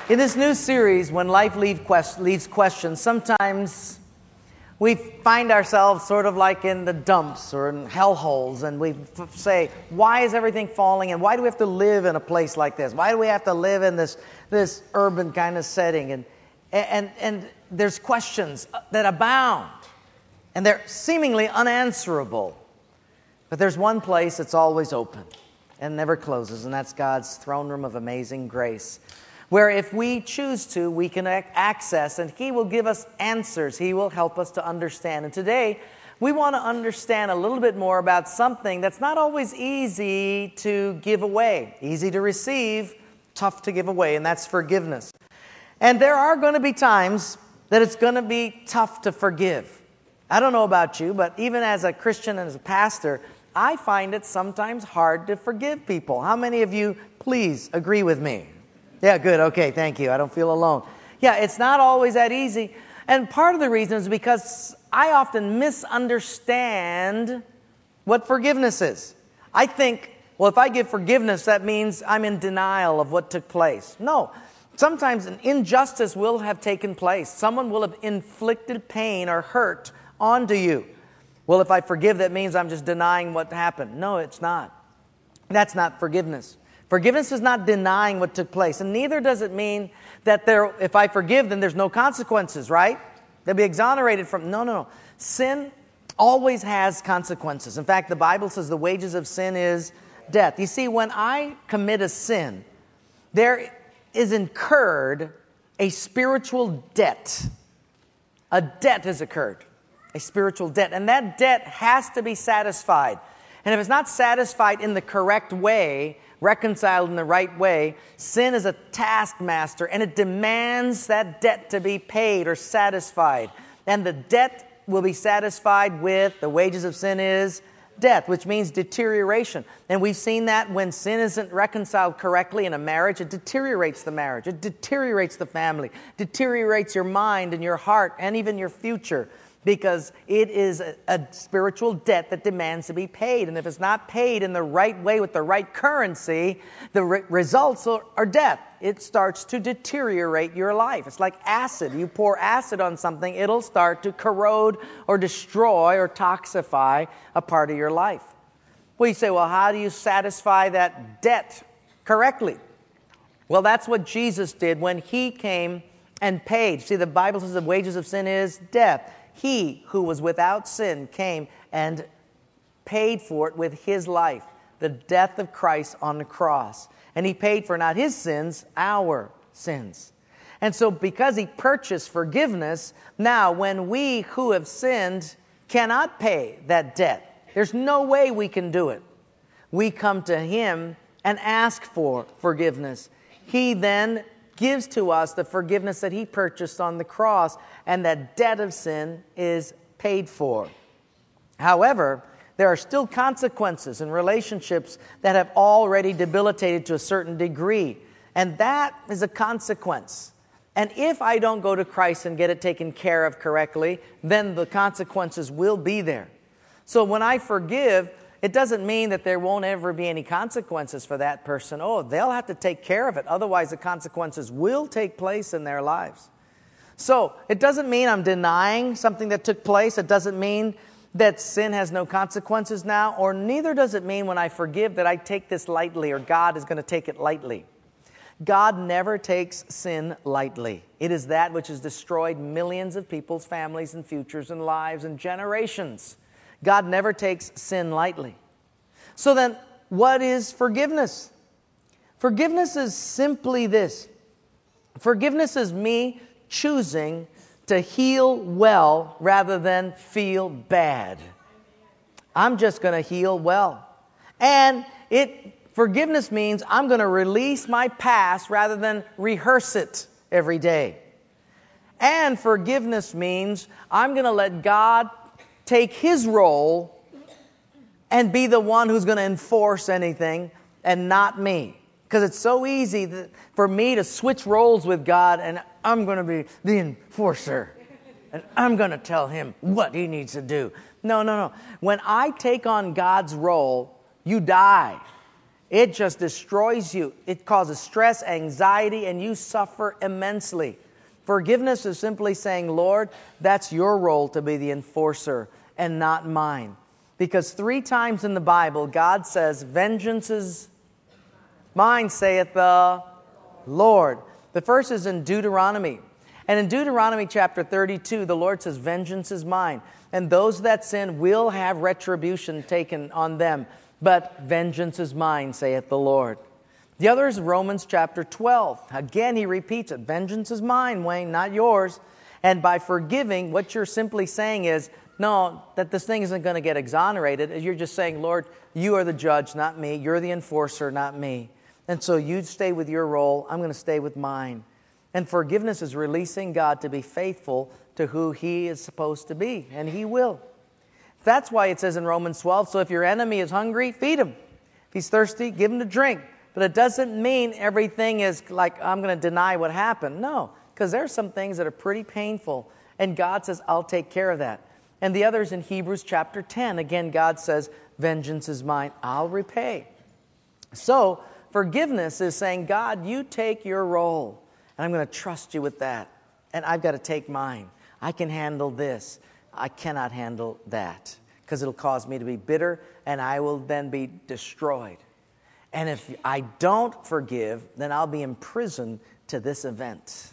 In this new series, When Life Leaves Questions, sometimes we find ourselves sort of like in the dumps or in hellholes, and we say, why is everything falling, and why do we have to live in a place like this? Why do we have to live in this urban kind of setting? And there's questions that abound, and they're seemingly unanswerable. But there's one place that's always open and never closes, and that's God's throne room of amazing grace, where if we choose to, we can access, and He will give us answers. He will help us to understand. And today, we want to understand a little bit more about something that's not always easy to give away. Easy to receive, tough to give away, and that's forgiveness. And there are going to be times that it's going to be tough to forgive. I don't know about you, but even as a Christian and as a pastor, I find it sometimes hard to forgive people. How many of you, please, agree with me? Yeah, good. Okay, thank you. I don't feel alone. Yeah, it's not always that easy. And part of the reason is because I often misunderstand what forgiveness is. I think, well, if I give forgiveness, that means I'm in denial of what took place. No. Sometimes an injustice will have taken place. Someone will have inflicted pain or hurt onto you. Well, if I forgive, that means I'm just denying what happened. No, it's not. That's not forgiveness. Forgiveness is not denying what took place, and neither does it mean that if I forgive, then there's no consequences, right? They'll be exonerated from... No. Sin always has consequences. In fact, the Bible says the wages of sin is death. You see, when I commit a sin, there is incurred a spiritual debt. A debt has occurred, a spiritual debt, and that debt has to be satisfied. And if it's not satisfied in the correct way, reconciled in the right way, sin is a taskmaster, and it demands that debt to be paid or satisfied. And the debt will be satisfied with, the wages of sin is death, which means deterioration. And we've seen that when sin isn't reconciled correctly in a marriage, it deteriorates the marriage, it deteriorates the family, deteriorates your mind and your heart and even your future, because it is a spiritual debt that demands to be paid. And if it's not paid in the right way with the right currency, the results are death. It starts to deteriorate your life. It's like acid. You pour acid on something, it'll start to corrode or destroy or toxify a part of your life. Well, you say, well, how do you satisfy that debt correctly? Well, that's what Jesus did when He came and paid. See, the Bible says the wages of sin is death. He who was without sin came and paid for it with His life, the death of Christ on the cross. And He paid for not His sins, our sins. And so because He purchased forgiveness, now when we who have sinned cannot pay that debt, there's no way we can do it. We come to Him and ask for forgiveness. He then gives to us the forgiveness that He purchased on the cross, and that debt of sin is paid for. However, there are still consequences in relationships that have already debilitated to a certain degree, and that is a consequence. And if I don't go to Christ and get it taken care of correctly, then the consequences will be there. So when I forgive, it doesn't mean that there won't ever be any consequences for that person. Oh, they'll have to take care of it. Otherwise, the consequences will take place in their lives. So it doesn't mean I'm denying something that took place. It doesn't mean that sin has no consequences now. Or neither does it mean when I forgive that I take this lightly or God is going to take it lightly. God never takes sin lightly. It is that which has destroyed millions of people's families and futures and lives and generations. God never takes sin lightly. So then, what is forgiveness? Forgiveness is simply this. Forgiveness is me choosing to heal well rather than feel bad. I'm just going to heal well. And forgiveness means I'm going to release my past rather than rehearse it every day. And forgiveness means I'm going to let God take His role and be the one who's going to enforce anything and not me. Because it's so easy for me to switch roles with God, and I'm going to be the enforcer. And I'm going to tell Him what He needs to do. No. When I take on God's role, you die. It just destroys you. It causes stress, anxiety, and you suffer immensely. Forgiveness is simply saying, Lord, that's your role to be the enforcer and not mine. Because 3 times in the Bible, God says, vengeance is mine, saith the Lord. The first is in Deuteronomy. And in Deuteronomy chapter 32, the Lord says, vengeance is mine. And those that sin will have retribution taken on them. But vengeance is mine, saith the Lord. The other is Romans chapter 12. Again, he repeats it. Vengeance is mine, Wayne, not yours. And by forgiving, what you're simply saying is, no, that this thing isn't going to get exonerated. You're just saying, Lord, you are the judge, not me. You're the enforcer, not me. And so you stay with your role. I'm going to stay with mine. And forgiveness is releasing God to be faithful to who He is supposed to be. And He will. That's why it says in Romans 12, so if your enemy is hungry, feed him. If he's thirsty, give him to drink. But it doesn't mean everything is like, I'm going to deny what happened. No, because there's some things that are pretty painful. And God says, I'll take care of that. And the other is in Hebrews chapter 10. Again, God says, vengeance is mine, I'll repay. So forgiveness is saying, God, you take your role. And I'm going to trust you with that. And I've got to take mine. I can handle this. I cannot handle that. Because it'll cause me to be bitter and I will then be destroyed. And if I don't forgive, then I'll be imprisoned to this event.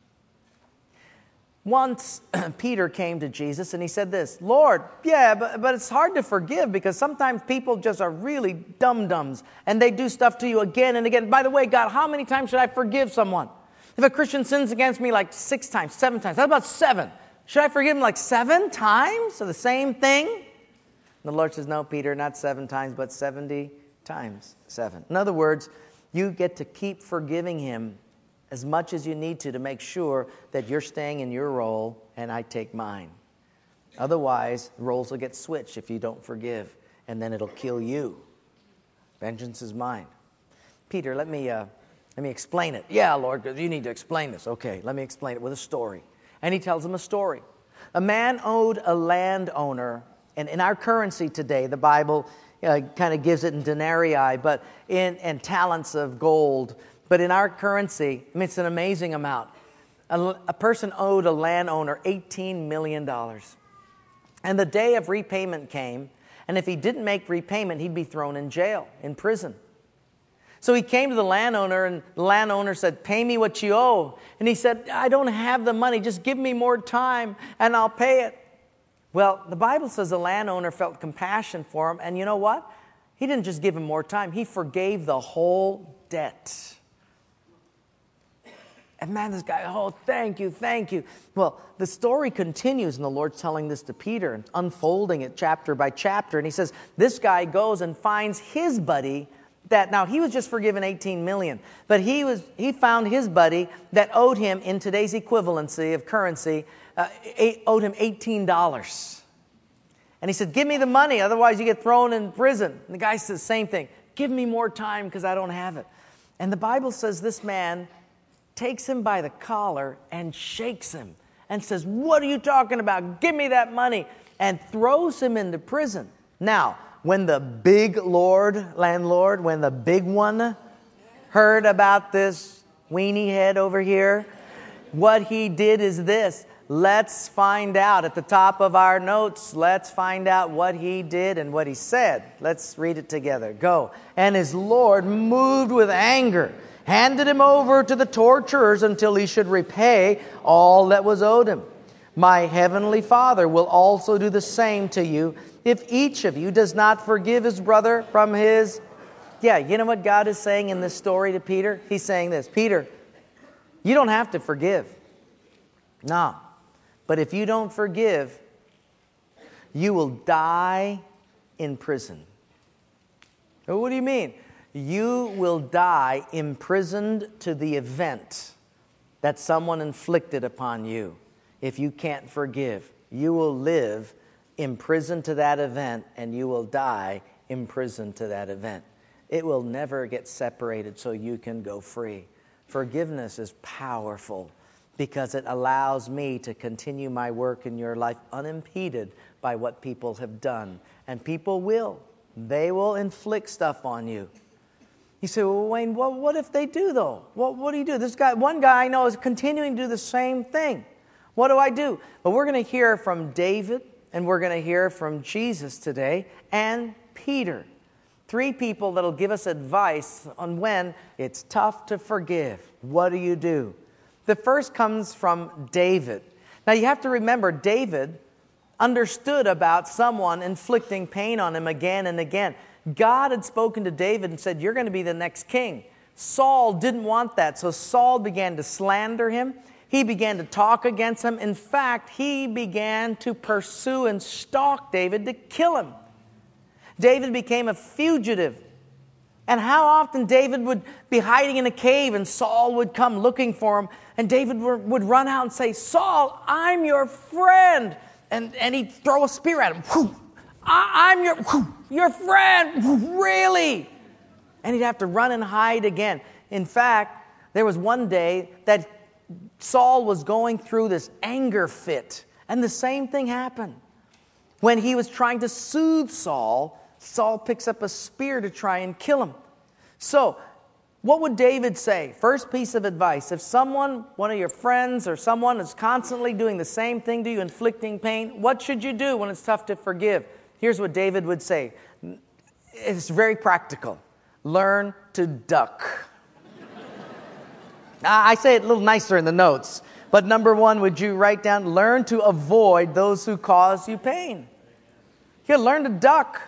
Once Peter came to Jesus and he said this, Lord, yeah, but it's hard to forgive because sometimes people just are really dum-dums and they do stuff to you again and again. By the way, God, how many times should I forgive someone? If a Christian sins against me like 6 times, 7 times, how about 7? Should I forgive him like 7 times for the same thing? And the Lord says, no, Peter, not 7 times, but 70 times 7. In other words, you get to keep forgiving him as much as you need to make sure that you're staying in your role and I take mine. Otherwise, the roles will get switched if you don't forgive, and then it'll kill you. Vengeance is mine. Peter, let me explain it. Yeah, Lord, you need to explain this. Okay, let me explain it with a story. And he tells him a story. A man owed a landowner, and in our currency today, the Bible kind of gives it in denarii, but in talents of gold. But in our currency, I mean, it's an amazing amount. A person owed a landowner $18 million. And the day of repayment came, and if he didn't make repayment, he'd be thrown in jail, in prison. So he came to the landowner, and the landowner said, pay me what you owe. And he said, I don't have the money. Just give me more time, and I'll pay it. Well, the Bible says the landowner felt compassion for him, and you know what? He didn't just give him more time. He forgave the whole debt. And man, this guy, oh, thank you, thank you. Well, the story continues, and the Lord's telling this to Peter and unfolding it chapter by chapter. And he says, this guy goes and finds his buddy that, now he was just forgiven $18 million, but he found his buddy that owed him, in today's equivalency of currency, owed him $18. And he said, give me the money, otherwise you get thrown in prison. And the guy says the same thing, give me more time because I don't have it. And the Bible says this man takes him by the collar and shakes him and says, what are you talking about? Give me that money. And throws him into prison. Now, when the big landlord, when the big one heard about this weenie head over here, what he did is this. Let's find out at the top of our notes. Let's find out what he did and what he said. Let's read it together. Go. And his Lord, moved with anger, handed him over to the torturers until he should repay all that was owed him. My heavenly Father will also do the same to you if each of you does not forgive his brother from his... Yeah, you know what God is saying in this story to Peter? He's saying this, Peter, you don't have to forgive. No. But if you don't forgive, you will die in prison. Well, what do you mean? You will die imprisoned to the event that someone inflicted upon you. If you can't forgive, you will live imprisoned to that event, and you will die imprisoned to that event. It will never get separated so you can go free. Forgiveness is powerful because it allows me to continue my work in your life unimpeded by what people have done. And people will. They will inflict stuff on you. You say, well, Wayne, what if they do, though? What do you do? One guy I know is continuing to do the same thing. What do I do? But we're going to hear from David, and we're going to hear from Jesus today, and Peter. 3 people that'll give us advice on when it's tough to forgive. What do you do? The first comes from David. Now, you have to remember, David understood about someone inflicting pain on him again and again. God had spoken to David and said, you're going to be the next king. Saul didn't want that, so Saul began to slander him. He began to talk against him. In fact, he began to pursue and stalk David to kill him. David became a fugitive. And how often David would be hiding in a cave and Saul would come looking for him. And David would run out and say, Saul, I'm your friend. And he'd throw a spear at him. Whew. I'm your friend. Whew, really? And he'd have to run and hide again. In fact, there was one day that Saul was going through this anger fit. And the same thing happened. When he was trying to soothe Saul, Saul picks up a spear to try and kill him. So, what would David say? First piece of advice. If someone, one of your friends or someone is constantly doing the same thing to you, inflicting pain, what should you do when it's tough to forgive? Here's what David would say. It's very practical. Learn to duck. I say it a little nicer in the notes. But number 1, would you write down, learn to avoid those who cause you pain. You learn to duck.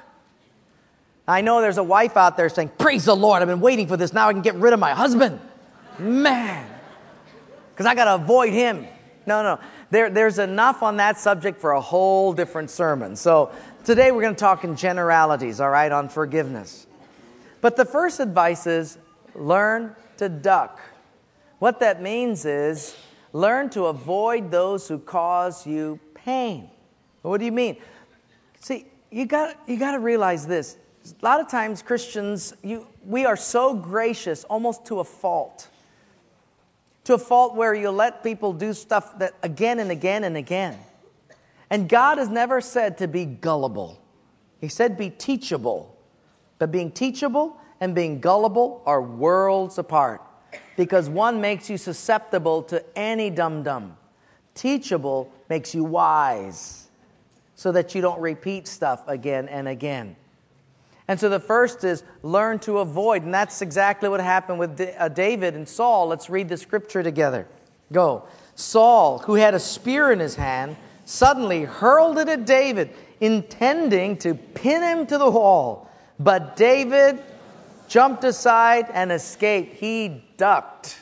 I know there's a wife out there saying, praise the Lord, I've been waiting for this. Now I can get rid of my husband. Man, because I got to avoid him. No. There's enough on that subject for a whole different sermon. So today we're going to talk in generalities, all right, on forgiveness. But the first advice is learn to duck. What that means is learn to avoid those who cause you pain. What do you mean? See, you got to realize this. A lot of times Christians, we are so gracious almost to a fault. To a fault where you let people do stuff that again and again and again. And God has never said to be gullible. He said be teachable. But being teachable and being gullible are worlds apart. Because one makes you susceptible to any dum-dum. Teachable makes you wise. So that you don't repeat stuff again and again. And so the first is learn to avoid. And that's exactly what happened with David and Saul. Let's read the scripture together. Go. Saul, who had a spear in his hand, suddenly hurled it at David, intending to pin him to the wall. But David jumped aside and escaped. He ducked.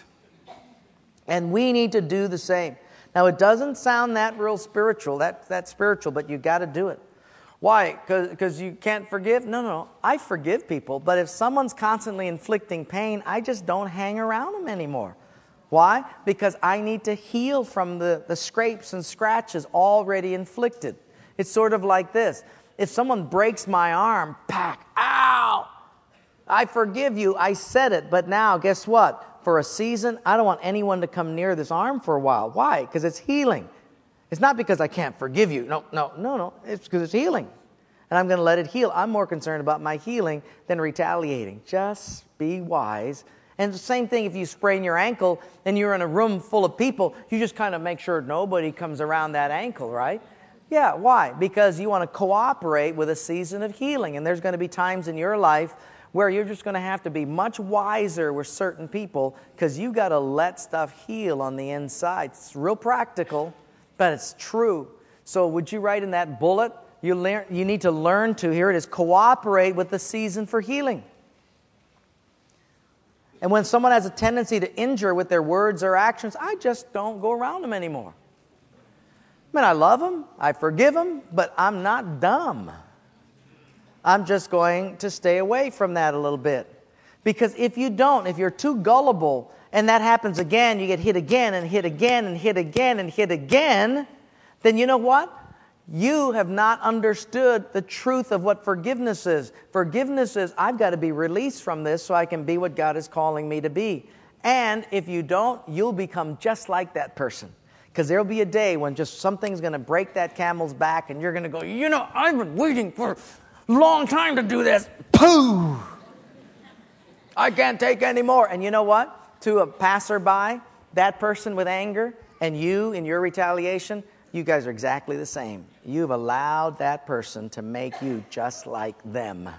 And we need to do the same. Now, it doesn't sound that real spiritual, that's spiritual, but you got to do it. Why? Because you can't forgive? No. I forgive people, but if someone's constantly inflicting pain, I just don't hang around them anymore. Why? Because I need to heal from the scrapes and scratches already inflicted. It's sort of like this. If someone breaks my arm, ow! I forgive you, I said it, but now, guess what? For a season, I don't want anyone to come near this arm for a while. Why? Because it's healing. It's not because I can't forgive you. No. It's because it's healing. And I'm going to let it heal. I'm more concerned about my healing than retaliating. Just be wise. And the same thing if you sprain your ankle and you're in a room full of people, you just kind of make sure nobody comes around that ankle, right? Yeah, why? Because you want to cooperate with a season of healing. And there's going to be times in your life where you're just going to have to be much wiser with certain people because you got to let stuff heal on the inside. It's real practical. But it's true. So would you write in that bullet, you need to learn to, here it is, cooperate with the season for healing. And when someone has a tendency to injure with their words or actions, I just don't go around them anymore. I mean, I love them, I forgive them, but I'm not dumb. I'm just going to stay away from that a little bit. Because if you're too gullible, and that happens again, you get hit again and hit again and hit again and hit again, then you know what? You have not understood the truth of what forgiveness is. Forgiveness is, I've got to be released from this so I can be what God is calling me to be. And if you don't, you'll become just like that person. Because there'll be a day when just something's going to break that camel's back and you're going to go, I've been waiting for a long time to do this. Pooh! I can't take any more. And you know what? To a passerby, that person with anger, and you in your retaliation, you guys are exactly the same. You've allowed that person to make you just like them.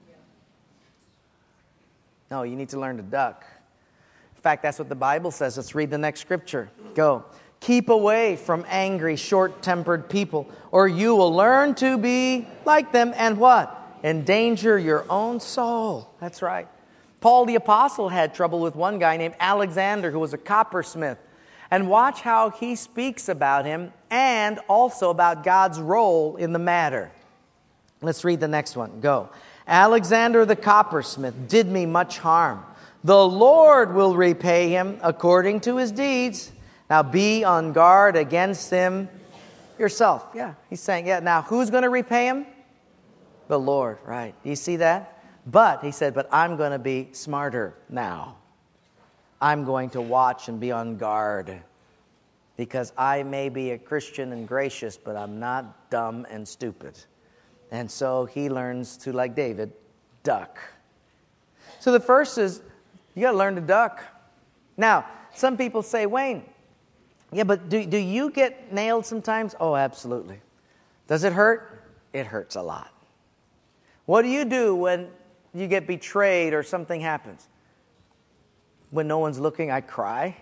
No, you need to learn to duck. In fact, that's what the Bible says. Let's read the next scripture. Go. Keep away from angry, short-tempered people, or you will learn to be like them and what? Endanger your own soul. That's right. Paul the Apostle had trouble with one guy named Alexander who was a coppersmith. And watch how he speaks about him and also about God's role in the matter. Let's read the next one. Go. Alexander the coppersmith did me much harm. The Lord will repay him according to his deeds. Now be on guard against him yourself. Yeah, he's saying, now who's going to repay him? The Lord, right. Do you see that? But, he said, but I'm going to be smarter now. I'm going to watch and be on guard. Because I may be a Christian and gracious, but I'm not dumb and stupid. And so he learns to, like David, duck. So the first is, you got to learn to duck. Now, some people say, Wayne, yeah, but do you get nailed sometimes? Oh, absolutely. Does it hurt? It hurts a lot. What do you do when you get betrayed or something happens? When no one's looking, I cry.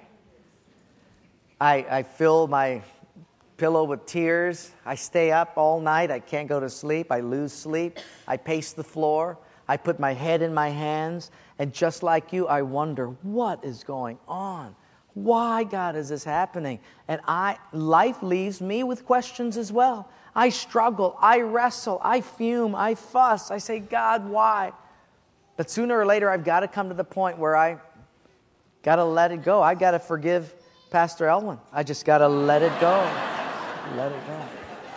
I fill my pillow with tears. I stay up all night. I can't go to sleep. I lose sleep. I pace the floor. I put my head in my hands. And just like you, I wonder, what is going on? Why, God, is this happening? And life leaves me with questions as well. I struggle. I wrestle. I fume. I fuss. I say, God, why? But sooner or later, I've got to come to the point where I got to let it go. I got to forgive Pastor Elwin. I just got to let it go. Let it go.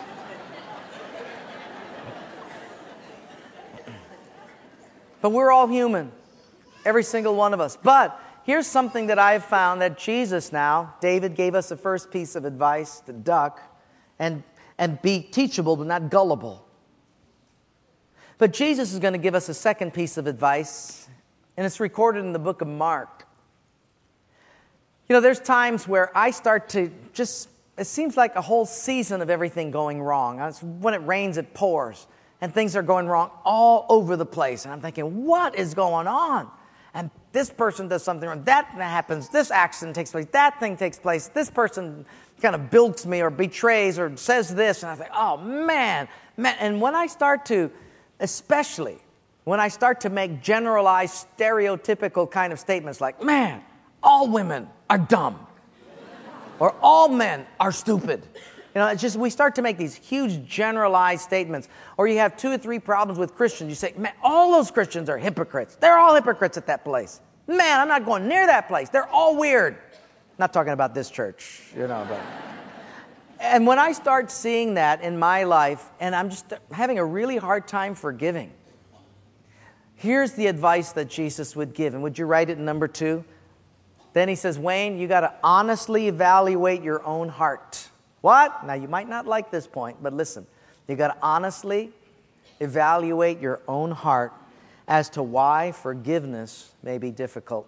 But we're all human. Every single one of us. But here's something that I've found that Jesus now, David gave us the first piece of advice, to duck and be teachable but not gullible. But Jesus is going to give us a second piece of advice, and it's recorded in the book of Mark. You know, there's times where I start to it seems like a whole season of everything going wrong. When it rains, it pours, and things are going wrong all over the place. And I'm thinking, what is going on? And this person does something wrong. That happens. This accident takes place. That thing takes place. This person kind of bilks me or betrays or says this. And I think, oh, man. And when I start to, especially when I start to make generalized, stereotypical kind of statements like, man, all women are dumb. Or all men are stupid. You know, it's just, we start to make these huge generalized statements. Or you have 2 or 3 problems with Christians. You say, man, all those Christians are hypocrites. They're all hypocrites at that place. Man, I'm not going near that place. They're all weird. Not talking about this church, you know. But. And when I start seeing that in my life, and I'm just having a really hard time forgiving, here's the advice that Jesus would give. And would you write it in number 2? Then he says, Wayne, you got to honestly evaluate your own heart. What? Now, you might not like this point, but listen. You got to honestly evaluate your own heart as to why forgiveness may be difficult.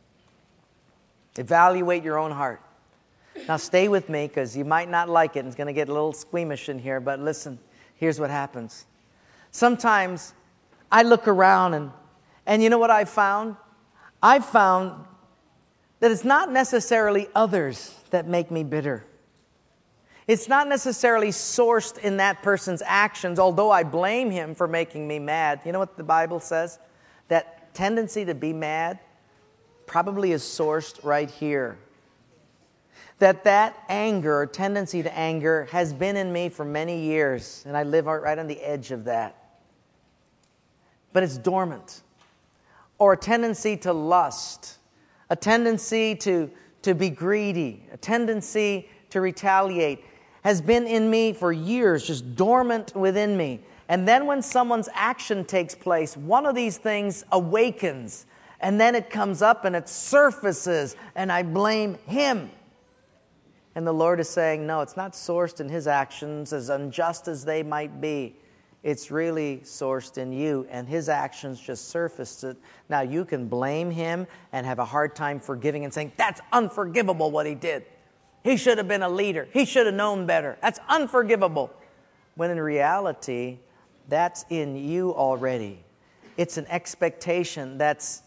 Evaluate your own heart. Now, stay with me because you might not like it. And it's going to get a little squeamish in here, but listen. Here's what happens. Sometimes I look around and you know what I've found? I've found that it's not necessarily others that make me bitter. It's not necessarily sourced in that person's actions, although I blame him for making me mad. You know what the Bible says? That tendency to be mad probably is sourced right here. That anger or tendency to anger has been in me for many years, and I live right on the edge of that. But it's dormant. Or a tendency to lust. A tendency to be greedy, a tendency to retaliate has been in me for years, just dormant within me. And then when someone's action takes place, one of these things awakens, and then it comes up and it surfaces, and I blame him. And the Lord is saying, no, it's not sourced in his actions, as unjust as they might be. It's really sourced in you, and his actions just surfaced it. Now, you can blame him and have a hard time forgiving and saying, that's unforgivable what he did. He should have been a leader. He should have known better. That's unforgivable. When in reality, that's in you already. It's an expectation that's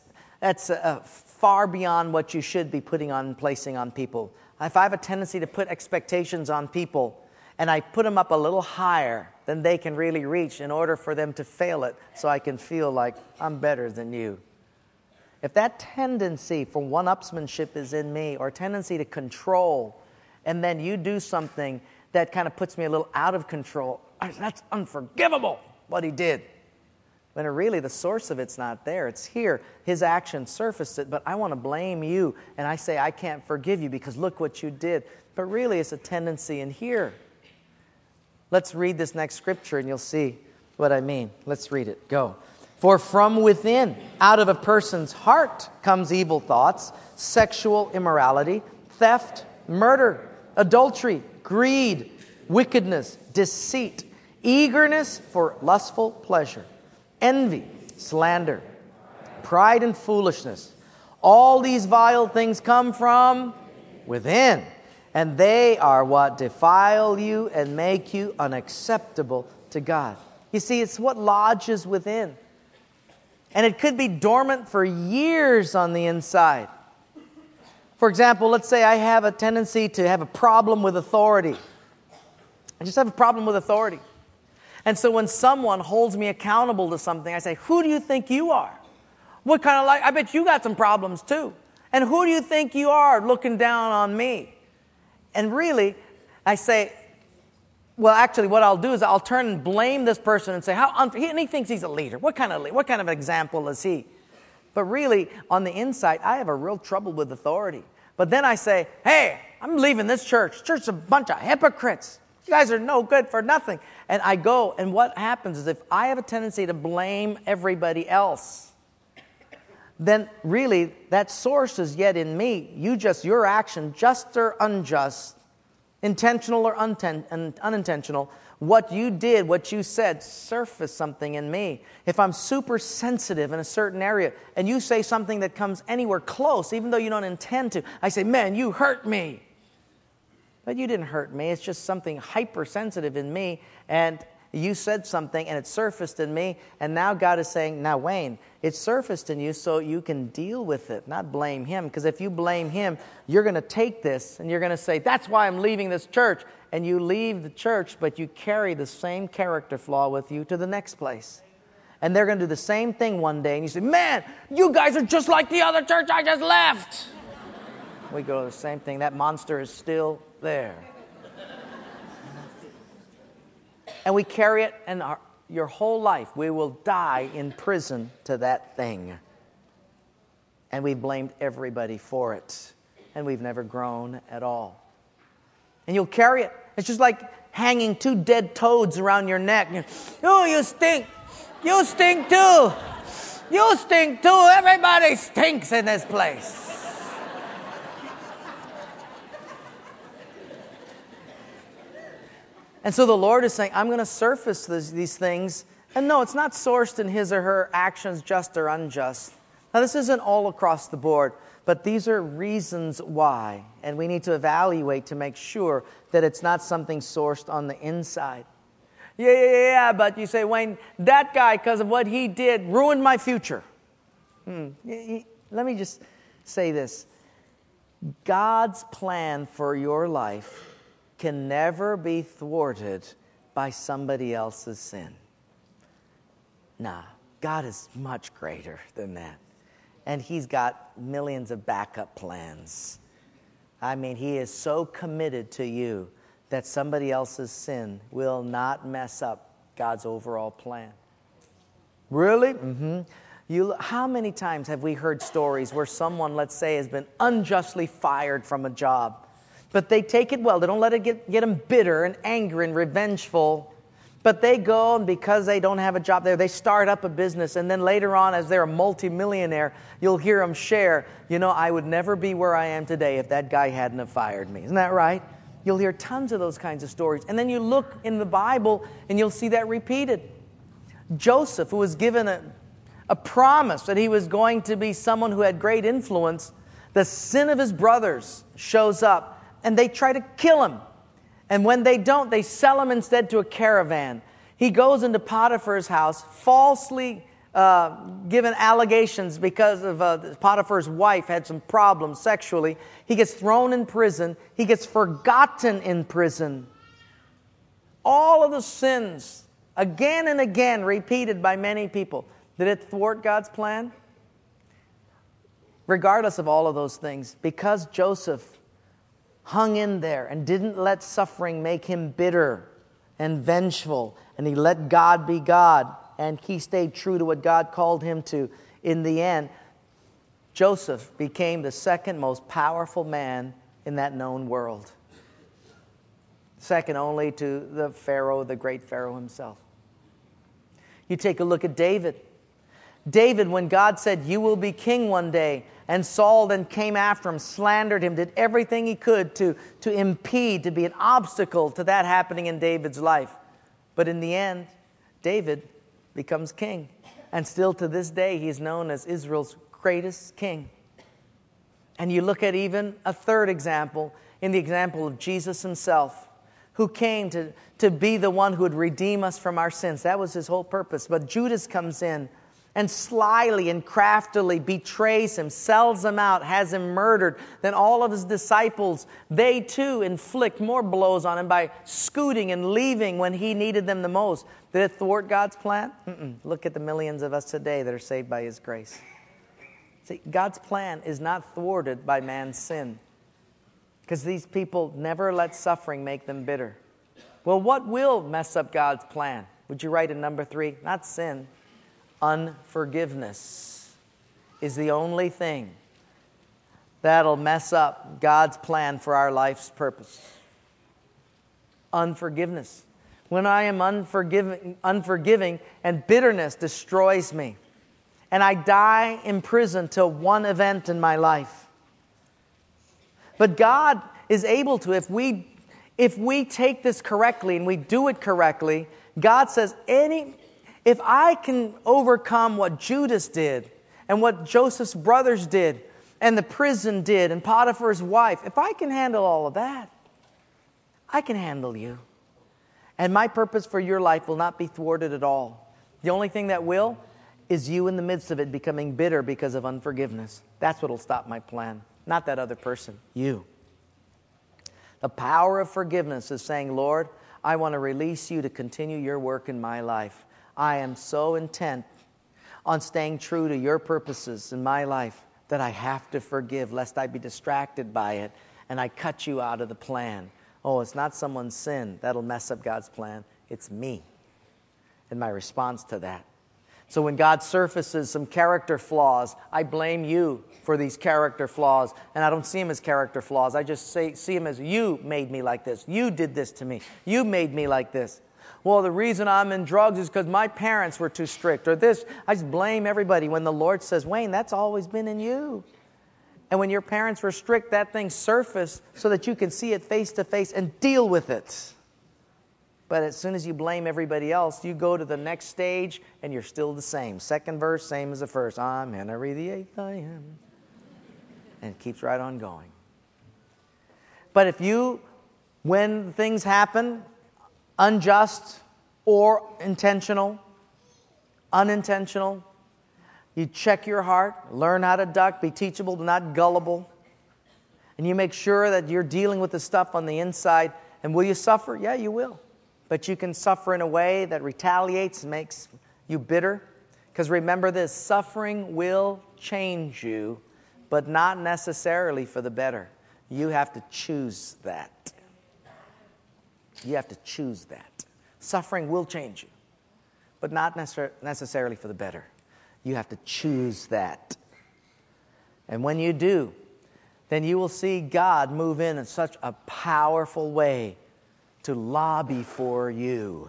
far beyond what you should be placing on people. If I have a tendency to put expectations on people, and I put them up a little higher than they can really reach in order for them to fail it, so I can feel like I'm better than you. If that tendency for one-upsmanship is in me, or a tendency to control, and then you do something that kind of puts me a little out of control, that's unforgivable what he did. When really the source of it's not there. It's here. His action surfaced it, but I want to blame you. And I say, I can't forgive you because look what you did. But really it's a tendency in here. Let's read this next scripture and you'll see what I mean. Let's read it. Go. For from within, out of a person's heart, comes evil thoughts, sexual immorality, theft, murder, adultery, greed, wickedness, deceit, eagerness for lustful pleasure, envy, slander, pride and foolishness. All these vile things come from within. And they are what defile you and make you unacceptable to God. You see, it's what lodges within. And it could be dormant for years on the inside. For example, let's say I have a tendency to have a problem with authority. I just have a problem with authority. And so when someone holds me accountable to something, I say, who do you think you are? What kind of life? I bet you got some problems too. And who do you think you are looking down on me? And really, I say, well, actually, what I'll do is I'll turn and blame this person and say, and he thinks he's a leader. What kind of example is he? But really, on the inside, I have a real trouble with authority. But then I say, hey, I'm leaving this church. Church is a bunch of hypocrites. You guys are no good for nothing. And I go, and what happens is if I have a tendency to blame everybody else, then really that source is yet in me. Your action, just or unjust, intentional or unintentional, what you did, what you said, surfaced something in me. If I'm super sensitive in a certain area and you say something that comes anywhere close, even though you don't intend to, I say, man, you hurt me. But you didn't hurt me. It's just something hypersensitive in me, and you said something and it surfaced in me, and now God is saying, now Wayne, it surfaced in you so you can deal with it, not blame him. Because if you blame him, you're going to take this and you're going to say, that's why I'm leaving this church. And you leave the church, but you carry the same character flaw with you to the next place. And they're going to do the same thing one day, and you say, man, you guys are just like the other church I just left. We go to the same thing. That monster is still there. And we carry it, and your whole life, we will die in prison to that thing. And we've blamed everybody for it. And we've never grown at all. And you'll carry it. It's just like hanging two dead toads around your neck. Oh, you stink. You stink too. You stink too. Everybody stinks in this place. And so the Lord is saying, I'm going to surface these things. And no, it's not sourced in his or her actions, just or unjust. Now, this isn't all across the board, but these are reasons why. And we need to evaluate to make sure that it's not something sourced on the inside. Yeah, but you say, Wayne, that guy, because of what he did, ruined my future. Let me just say this. God's plan for your life can never be thwarted by somebody else's sin. Nah, God is much greater than that. And he's got millions of backup plans. I mean, he is so committed to you that somebody else's sin will not mess up God's overall plan. Really? Mm-hmm. How many times have we heard stories where someone, let's say, has been unjustly fired from a job? But they take it well. They don't let it get them bitter and angry and revengeful. But they go, and because they don't have a job there, they start up a business. And then later on, as they're a multimillionaire, you'll hear them share, I would never be where I am today if that guy hadn't have fired me. Isn't that right? You'll hear tons of those kinds of stories. And then you look in the Bible, and you'll see that repeated. Joseph, who was given a promise that he was going to be someone who had great influence, the sin of his brothers shows up and they try to kill him. And when they don't, they sell him instead to a caravan. He goes into Potiphar's house, falsely given allegations because of Potiphar's wife had some problems sexually. He gets thrown in prison. He gets forgotten in prison. All of the sins, again and again, repeated by many people. Did it thwart God's plan? Regardless of all of those things, because Joseph hung in there and didn't let suffering make him bitter and vengeful, and he let God be God, and he stayed true to what God called him to, in the end, Joseph became the second most powerful man in that known world. Second only to the Pharaoh, the great Pharaoh himself. You take a look at David. David, when God said, "You will be king one day," and Saul then came after him, slandered him, did everything he could to impede, to be an obstacle to that happening in David's life. But in the end, David becomes king. And still to this day, he is known as Israel's greatest king. And you look at even a third example, in the example of Jesus himself, who came to be the one who would redeem us from our sins. That was his whole purpose. But Judas comes in and slyly and craftily betrays him, sells him out, has him murdered. Then all of his disciples, they too inflict more blows on him by scooting and leaving when he needed them the most. Did it thwart God's plan? Look at the millions of us today that are saved by his grace. See, God's plan is not thwarted by man's sin, because these people never let suffering make them bitter. Well, what will mess up God's plan? Would you write in number 3? Not sin. Unforgiveness is the only thing that'll mess up God's plan for our life's purpose. Unforgiveness. When I am unforgiving and bitterness destroys me, and I die in prison till one event in my life. But God is able to, if we take this correctly and we do it correctly, God says, if I can overcome what Judas did and what Joseph's brothers did and the prison did and Potiphar's wife, if I can handle all of that, I can handle you. And my purpose for your life will not be thwarted at all. The only thing that will is you in the midst of it becoming bitter because of unforgiveness. That's what will stop my plan, not that other person, you. The power of forgiveness is saying, Lord, I want to release you to continue your work in my life. I am so intent on staying true to your purposes in my life that I have to forgive lest I be distracted by it and I cut you out of the plan. Oh, it's not someone's sin that'll mess up God's plan. It's me and my response to that. So when God surfaces some character flaws, I blame you for these character flaws. And I don't see them as character flaws. I just see them as, you made me like this. You did this to me. You made me like this. Well, the reason I'm in drugs is because my parents were too strict. Or this, I just blame everybody. When the Lord says, Wayne, that's always been in you. And when your parents were strict, that thing surfaced so that you can see it face to face and deal with it. But as soon as you blame everybody else, you go to the next stage and you're still the same. Second verse, same as the first. I'm Henry the Eighth, I am. And it keeps right on going. But if you, when things happen, unjust or intentional, unintentional, you check your heart, learn how to duck, be teachable, not gullible. And you make sure that you're dealing with the stuff on the inside. And will you suffer? Yeah, you will. But you can suffer in a way that retaliates and makes you bitter. Because remember this, suffering will change you, but not necessarily for the better. You have to choose that. You have to choose that. Suffering will change you, but not necessarily for the better. You have to choose that. And when you do, then you will see God move in such a powerful way to lobby for you.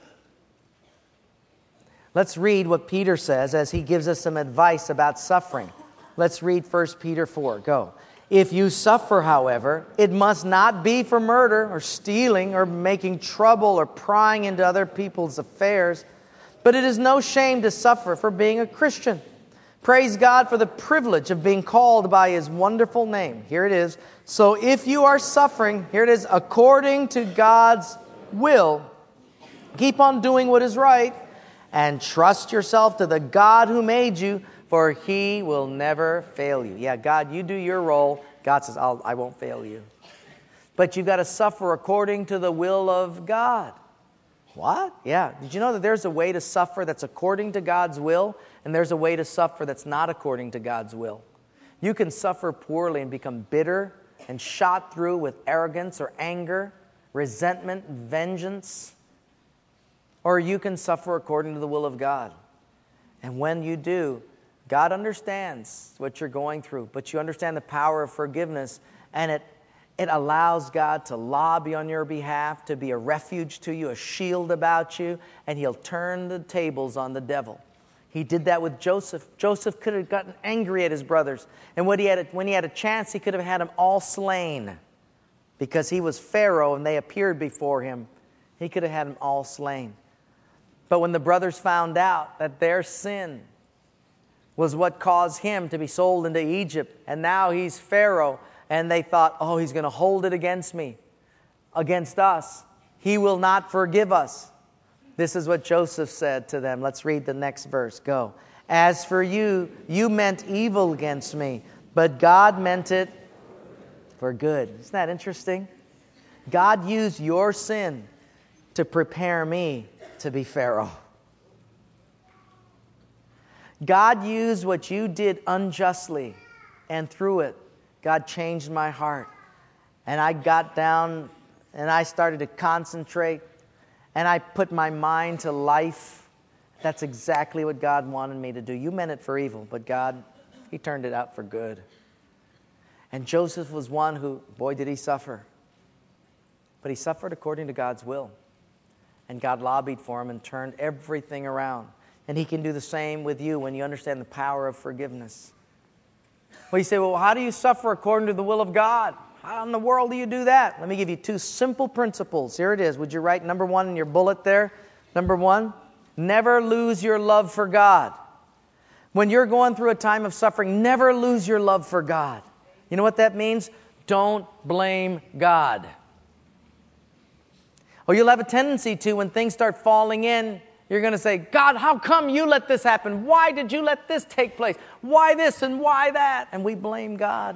Let's read what Peter says as he gives us some advice about suffering. Let's read 1 Peter 4. Go. If you suffer, however, it must not be for murder or stealing or making trouble or prying into other people's affairs, But it is no shame to suffer for being a Christian. Praise God for the privilege of being called by His wonderful name. Here it is. So if you are suffering, here it is, according to God's will, keep on doing what is right and trust yourself to the God who made you, for He will never fail you. Yeah, God, you do your role. God says, I won't fail you. But you've got to suffer according to the will of God. What? Yeah. Did you know that there's a way to suffer that's according to God's will, and there's a way to suffer that's not according to God's will? You can suffer poorly and become bitter and shot through with arrogance or anger, resentment, vengeance. Or you can suffer according to the will of God. And when you do, God understands what you're going through, but you understand the power of forgiveness, and it allows God to lobby on your behalf, to be a refuge to you, a shield about you, and He'll turn the tables on the devil. He did that with Joseph. Joseph could have gotten angry at his brothers, and when he had a chance, he could have had them all slain, because he was Pharaoh and they appeared before him. He could have had them all slain. But when the brothers found out that their sin was what caused him to be sold into Egypt, and now he's Pharaoh, and they thought, oh, he's going to hold it against me, against us. He will not forgive us. This is what Joseph said to them. Let's read the next verse. Go. As for you, you meant evil against me, but God meant it for good. Isn't that interesting? God used your sin to prepare me to be Pharaoh. God used what you did unjustly, and through it, God changed my heart. And I got down and I started to concentrate, and I put my mind to life. That's exactly what God wanted me to do. You meant it for evil, but God, He turned it out for good. And Joseph was one who, boy, did he suffer. But he suffered according to God's will. And God lobbied for him and turned everything around. And He can do the same with you when you understand the power of forgiveness. Well, you say, well, how do you suffer according to the will of God? How in the world do you do that? Let me give you 2 simple principles. Here it is. Would you write number 1 in your bullet there? Number 1, never lose your love for God. When you're going through a time of suffering, never lose your love for God. You know what that means? Don't blame God. Or you'll have a tendency to, when things start falling in, you're going to say, God, how come you let this happen? Why did you let this take place? Why this and why that? And we blame God.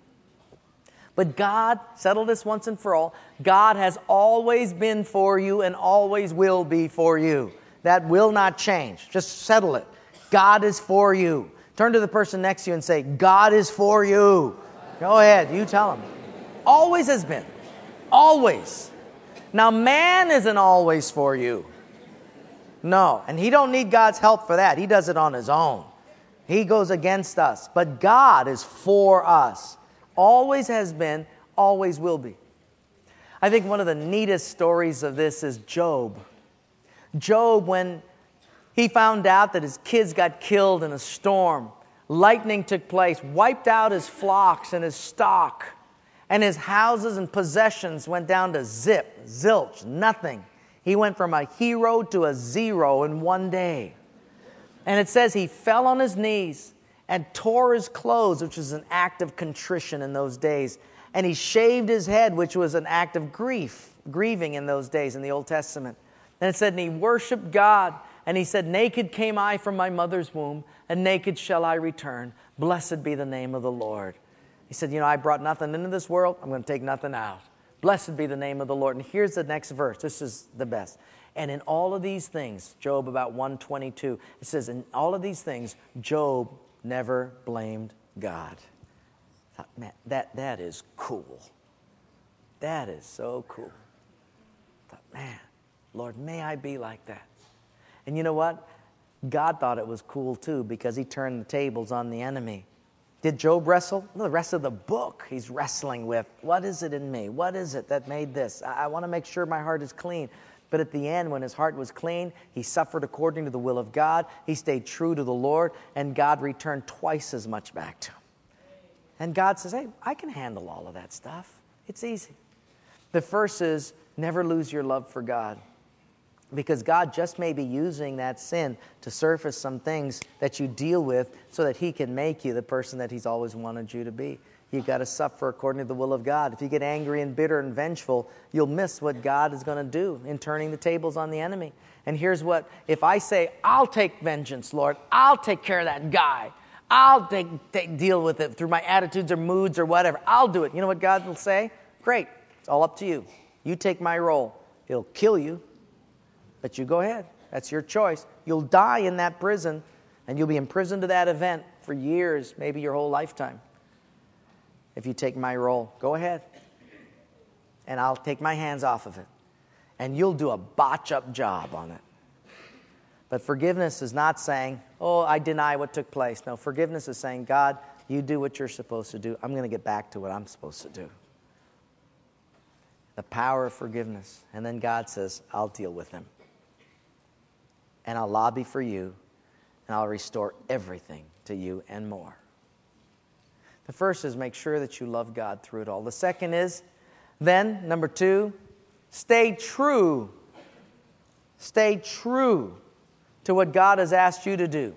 But God, settle this once and for all, God has always been for you and always will be for you. That will not change. Just settle it. God is for you. Turn to the person next to you and say, God is for you. Go ahead, you tell them. Always has been. Always. Now, man isn't always for you. No, and he don't need God's help for that. He does it on his own. He goes against us. But God is for us. Always has been, always will be. I think one of the neatest stories of this is Job. Job, when he found out that his kids got killed in a storm, lightning took place, wiped out his flocks and his stock, and his houses and possessions went down to zilch, nothing. He went from a hero to a zero in one day. And it says he fell on his knees and tore his clothes, which was an act of contrition in those days. And he shaved his head, which was an act of grieving in those days in the Old Testament. And it said, and he worshiped God. And he said, naked came I from my mother's womb, and naked shall I return. Blessed be the name of the Lord. He said, I brought nothing into this world. I'm going to take nothing out. Blessed be the name of the Lord. And here's the next verse. This is the best. And in all of these things, Job about 122, it says, in all of these things, Job never blamed God. I thought, man, that is cool. That is so cool. I thought, man, Lord, may I be like that. And you know what? God thought it was cool too, because He turned the tables on the enemy. Did Job wrestle? The rest of the book he's wrestling with. What is it in me? What is it that made this? I want to make sure my heart is clean. But at the end, when his heart was clean, he suffered according to the will of God. He stayed true to the Lord, and God returned twice as much back to him. And God says, hey, I can handle all of that stuff. It's easy. The first is, never lose your love for God. Because God just may be using that sin to surface some things that you deal with so that He can make you the person that He's always wanted you to be. You've got to suffer according to the will of God. If you get angry and bitter and vengeful, you'll miss what God is going to do in turning the tables on the enemy. And here's what, if I say, I'll take vengeance, Lord, I'll take care of that guy, I'll deal with it through my attitudes or moods or whatever, I'll do it. You know what God will say? Great, it's all up to you. You take my role. It'll kill you, but you go ahead. That's your choice. You'll die in that prison, and you'll be imprisoned to that event for years, maybe your whole lifetime. If you take my role, go ahead. And I'll take my hands off of it. And you'll do a botch-up job on it. But forgiveness is not saying, oh, I deny what took place. No, forgiveness is saying, God, you do what you're supposed to do. I'm going to get back to what I'm supposed to do. The power of forgiveness. And then God says, I'll deal with him. And I'll lobby for you, and I'll restore everything to you and more. The first is make sure that you love God through it all. The second is, then, number 2, stay true. Stay true to what God has asked you to do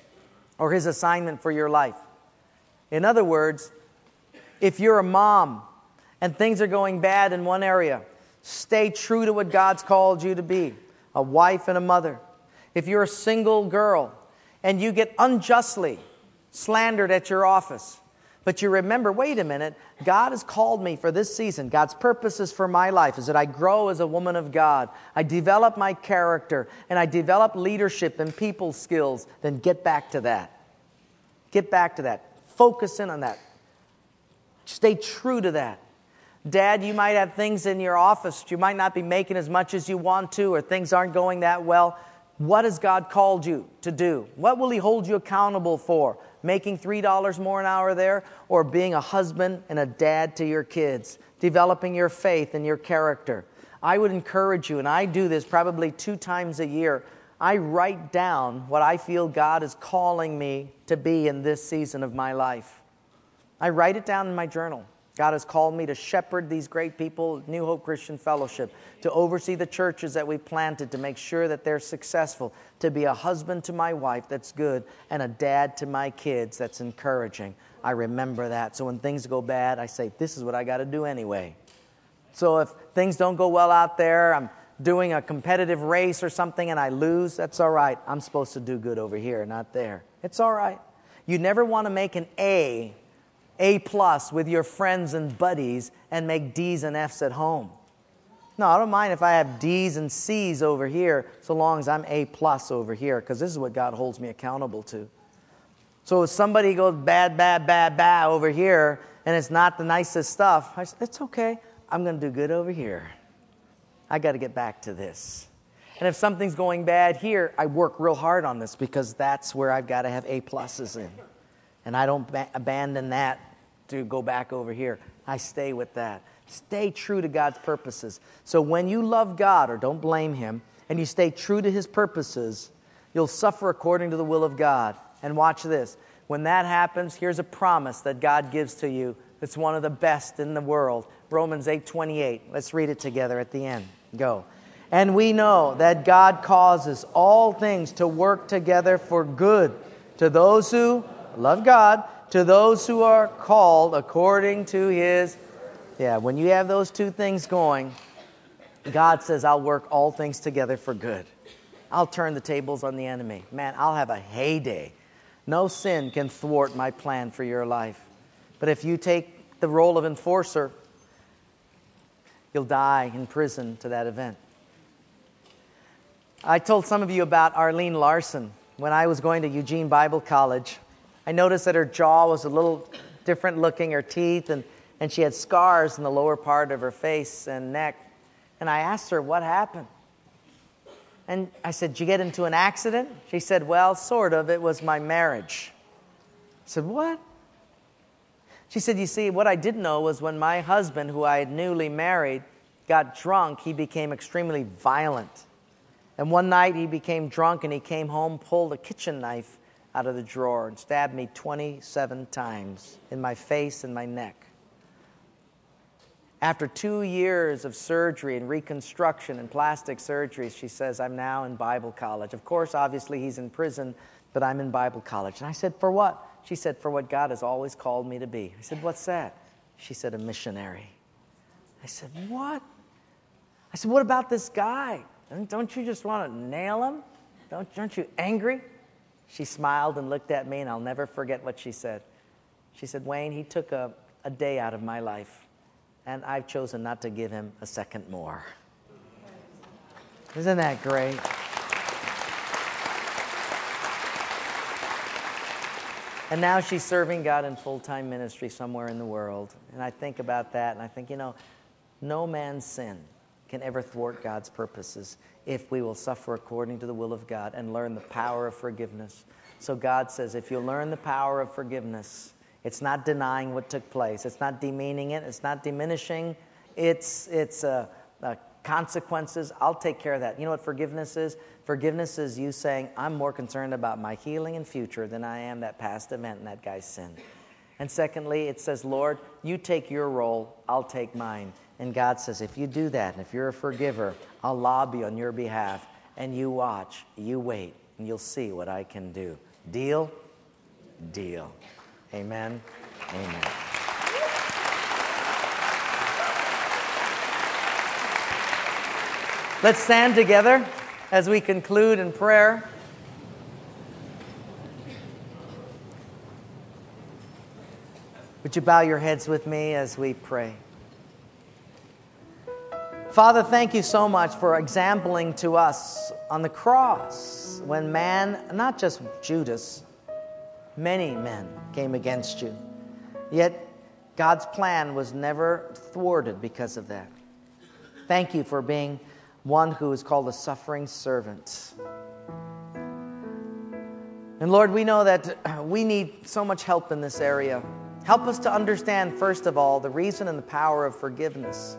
or His assignment for your life. In other words, if you're a mom and things are going bad in one area, stay true to what God's called you to be, a wife and a mother. If you're a single girl and you get unjustly slandered at your office, but you remember, wait a minute, God has called me for this season. God's purposes for my life is that I grow as a woman of God. I develop my character, and I develop leadership and people skills. Then get back to that. Get back to that. Focus in on that. Stay true to that. Dad, you might have things in your office. You might not be making as much as you want to, or things aren't going that well. What has God called you to do? What will He hold you accountable for? Making $3 more an hour there, or being a husband and a dad to your kids, developing your faith and your character? I would encourage you, and I do this probably 2 times a year. I write down what I feel God is calling me to be in this season of my life. I write it down in my journal. God has called me to shepherd these great people, New Hope Christian Fellowship, to oversee the churches that we planted, to make sure that they're successful, to be a husband to my wife that's good, and a dad to my kids that's encouraging. I remember that. So when things go bad, I say, this is what I got to do anyway. So if things don't go well out there, I'm doing a competitive race or something and I lose, that's all right. I'm supposed to do good over here, not there. It's all right. You never want to make an A+ with your friends and buddies and make D's and F's at home. No, I don't mind if I have D's and C's over here so long as I'm A+ over here, because this is what God holds me accountable to. So if somebody goes bad over here and it's not the nicest stuff, I say, it's okay. I'm going to do good over here. I got to get back to this. And if something's going bad here, I work real hard on this because that's where I've got to have A+ in. And I don't abandon that to go back over here. I stay with that. Stay true to God's purposes. So when you love God, or don't blame Him, and you stay true to His purposes, you'll suffer according to the will of God. And watch this. When that happens, here's a promise that God gives to you. It's one of the best in the world. Romans 8:28. Let's read it together at the end. Go. And we know that God causes all things to work together for good to those who love God, to those who are called according to His. Yeah, when you have those two things going, God says, I'll work all things together for good. I'll turn the tables on the enemy. Man, I'll have a heyday. No sin can thwart my plan for your life. But if you take the role of enforcer, you'll die in prison to that event. I told some of you about Arlene Larson. When I was going to Eugene Bible College, I noticed that her jaw was a little different looking, her teeth, and she had scars in the lower part of her face and neck. And I asked her, what happened? And I said, did you get into an accident? She said, well, sort of. It was my marriage. I said, what? She said, you see, what I didn't know was when my husband, who I had newly married, got drunk, he became extremely violent. And one night he became drunk and he came home, pulled a kitchen knife out of the drawer and stabbed me 27 times in my face and my neck. After 2 years of surgery and reconstruction and plastic surgery, she says, I'm now in Bible college. Of course, obviously, he's in prison, but I'm in Bible college. And I said, for what? She said, for what God has always called me to be. I said, what's that? She said, a missionary. I said, what? I said, what about this guy? Don't you just want to nail him? Aren't you angry? She smiled and looked at me, and I'll never forget what she said. She said, Wayne, he took a day out of my life, and I've chosen not to give him a second more. Isn't that great? And now she's serving God in full-time ministry somewhere in the world. And I think about that, and I think, no man's sin can ever thwart God's purposes if we will suffer according to the will of God and learn the power of forgiveness. So God says, if you learn the power of forgiveness, it's not denying what took place. It's not demeaning it. It's not diminishing. It's consequences. I'll take care of that. You know what forgiveness is? Forgiveness is you saying, I'm more concerned about my healing and future than I am that past event and that guy's sin. And secondly, it says, Lord, you take your role, I'll take mine. And God says, if you do that, and if you're a forgiver, I'll lobby on your behalf. And you watch, you wait, and you'll see what I can do. Deal? Deal. Amen? Amen. Let's stand together as we conclude in prayer. Would you bow your heads with me as we pray? Father, thank you so much for exempling to us on the cross when man, not just Judas, many men came against you. Yet God's plan was never thwarted because of that. Thank you for being one who is called a suffering servant. And Lord, we know that we need so much help in this area. Help us to understand, first of all, the reason and the power of forgiveness.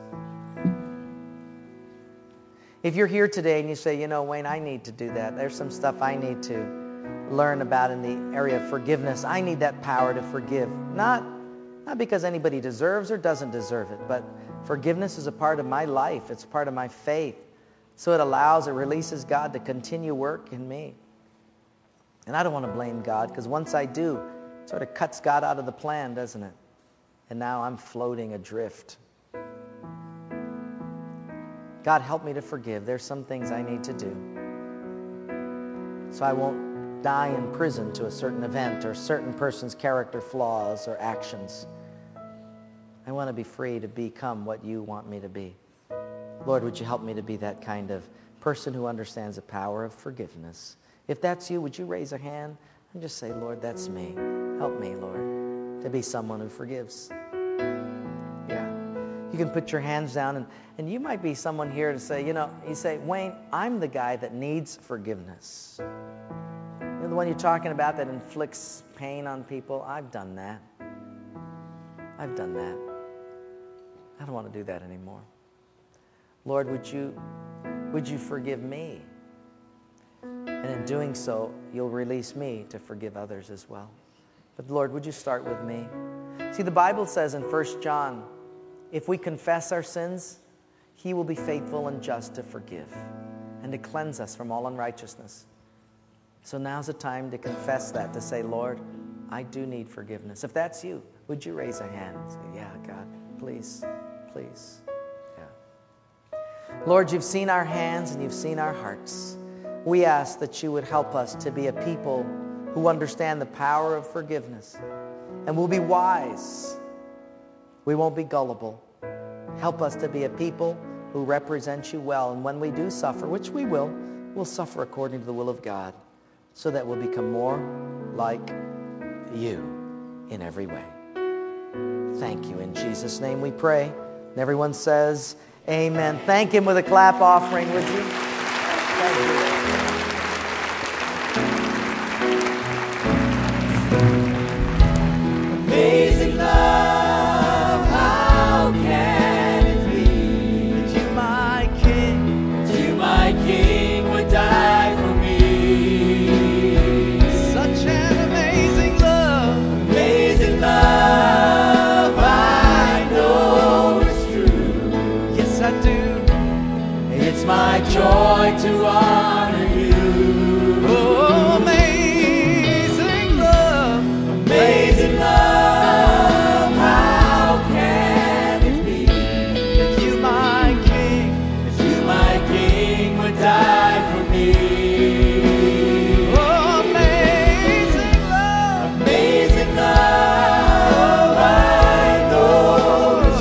If you're here today and you say, Wayne, I need to do that. There's some stuff I need to learn about in the area of forgiveness. I need that power to forgive. Not because anybody deserves or doesn't deserve it, but forgiveness is a part of my life. It's a part of my faith. So it releases God to continue work in me. And I don't want to blame God, because once I do, it sort of cuts God out of the plan, doesn't it? And now I'm floating adrift. God, help me to forgive. There's some things I need to do, so I won't die in prison to a certain event or a certain person's character flaws or actions. I want to be free to become what you want me to be. Lord, would you help me to be that kind of person who understands the power of forgiveness? If that's you, would you raise a hand and just say, Lord, that's me. Help me, Lord, to be someone who forgives. Yeah. You can put your hands down, and you might be someone here to say, you say, Wayne, I'm the guy that needs forgiveness. You're the one you're talking about that inflicts pain on people. I've done that. I've done that. I don't want to do that anymore. Lord, would you forgive me? And in doing so, you'll release me to forgive others as well. But Lord, would you start with me? See, the Bible says in 1 John, if we confess our sins, he will be faithful and just to forgive and to cleanse us from all unrighteousness. So now's the time to confess that, to say, Lord, I do need forgiveness. If that's you, would you raise a hand and say, yeah, God, please, please. Yeah. Lord, you've seen our hands and you've seen our hearts. We ask that you would help us to be a people who understand the power of forgiveness, and we'll be wise. We won't be gullible. Help us to be a people who represent you well, and when we do suffer, which we will, we'll suffer according to the will of God, so that we'll become more like you in every way. Thank you. In Jesus' name we pray. And everyone says, amen. Thank him with a clap offering, would you? Thank you. Amazing love, how can it be That you, my King, that you, my King, would die for me? such an amazing love. Amazing love, I know it's true. joy to honor you. Oh, amazing love. Amazing love, how can it be That you, my King, that you, my King, would die for me? oh, amazing love. Amazing love, I know it's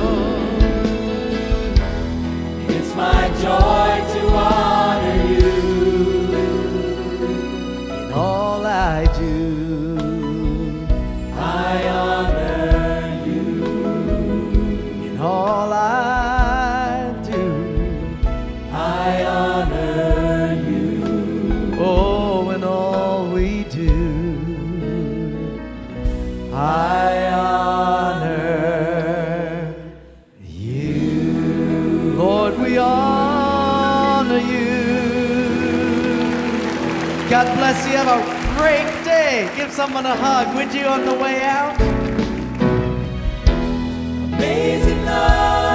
true. It's my joy to honor you. In all I do, I honor you. in all I do, I honor you. oh, in all we do, I honor you. Lord, we honor you. God bless you. Have a great day. Give someone a hug, would you, on the way out? Amazing love.